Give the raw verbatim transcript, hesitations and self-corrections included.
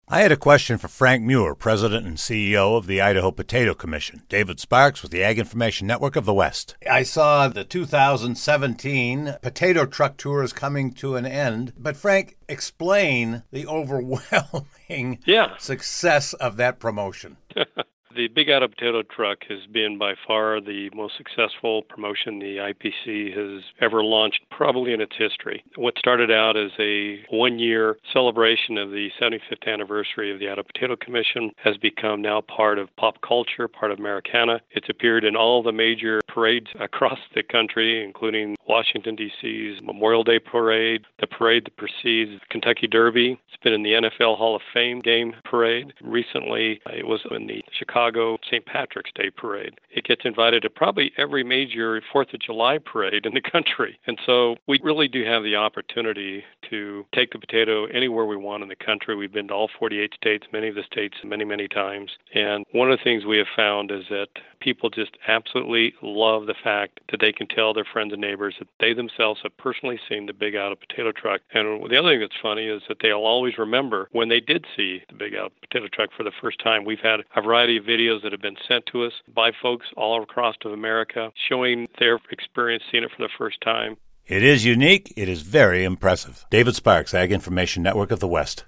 I had a question for Frank Muir, President and C E O of the Idaho Potato Commission. David Sparks with the Ag Information Network of the West. I saw the two thousand seventeen potato truck tour is coming to an end. But Frank, explain the overwhelming yeah. success of that promotion. The Big Idaho Potato Truck has been by far the most successful promotion the I P C has ever launched, probably in its history. What started out as a one-year celebration of the seventy-fifth anniversary of the Idaho Potato Commission has become now part of pop culture, part of Americana. It's appeared in all the major parades across the country, including Washington, D C's Memorial Day Parade, the parade that precedes the Kentucky Derby. It's been in the N F L Hall of Fame game parade. Recently, it was in the Chicago Saint Patrick's Day Parade. It gets invited to probably every major fourth of July parade in the country. And so we really do have the opportunity to take the potato anywhere we want in the country. We've been to all forty-eight states, many of the states many, many times. And one of the things we have found is that people just absolutely love the fact that they can tell their friends and neighbors that they themselves have personally seen the Big Idaho Potato Truck. And the other thing that's funny is that they'll always remember when they did see the Big Idaho Potato Truck for the first time. We've had a variety of videos that have been sent to us by folks all across of America showing their experience seeing it for the first time. It is unique. It is very impressive. David Sparks, Ag Information Network of the West.